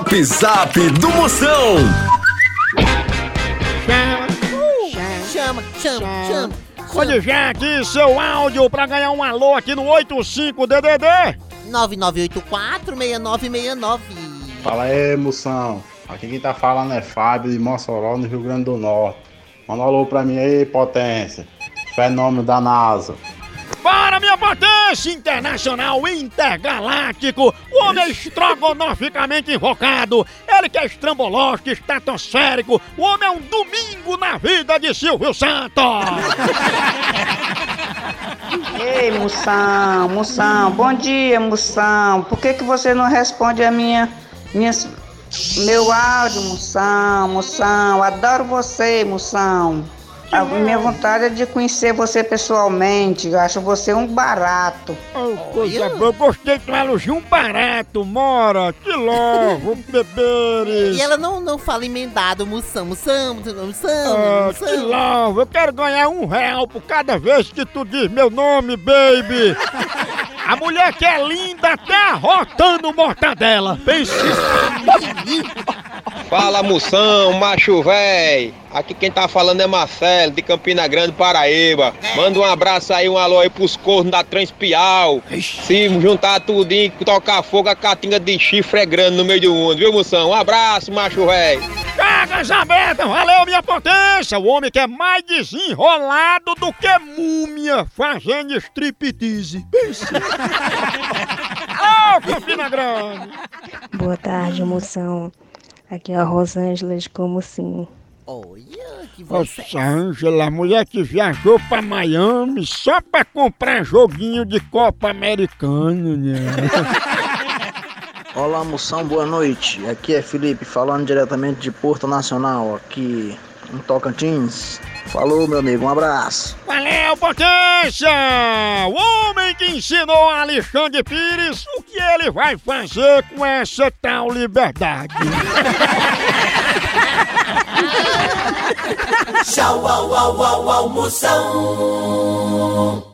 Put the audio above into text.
Zap Zap do Moção. Chama. Pode já aqui seu áudio pra ganhar um alô aqui no 85DDD 9984-6969. Fala aí, moção. Aqui quem tá falando é Fábio de Mossoró, no Rio Grande do Norte. Manda um alô pra mim aí, potência. Fenômeno da NASA. Para, minha potência internacional intergaláctico, o homem estrogonoficamente invocado, ele que é estrambológico, estratosférico, o homem é um domingo na vida de Silvio Santos. Ei, moção, bom dia, moção. Por que você não responde a meu áudio, moção? Adoro você, moção. A minha vontade é de conhecer você pessoalmente. Eu acho você um barato. Coisa boa, eu gostei do elogio, um barato, mora, que logo, beberes. E ela não fala emendado, moção. Que logo, eu quero ganhar R$1 por cada vez que tu diz meu nome, baby. A mulher que é linda tá arrotando mortadela. Pense. Fala, moção, macho véi. Aqui quem tá falando é Marcelo, de Campina Grande, Paraíba. Manda um abraço aí, um alô aí pros cornos da Transpial. Se juntar tudinho, tocar fogo, a catinga de chifre é grande no meio do mundo, viu, moção? Um abraço, macho véi. Cagas abertas, valeu, minha potência. O homem que é mais desenrolado do que múmia fazendo striptease. Pense. Alô, Campina Grande. Boa tarde, moção. Aqui é a Rosângela de Como Sim. Olha, que Rosângela, a mulher que viajou pra Miami só pra comprar joguinho de Copa Americana, né? Olá, moção, boa noite. Aqui é Felipe, falando diretamente de Porto Nacional, aqui em Tocantins. Falou, meu amigo, um abraço. Valeu, potência! O homem que ensinou a Alexandre Pires o que ele vai fazer com essa tal liberdade. Tchau, au, Moção.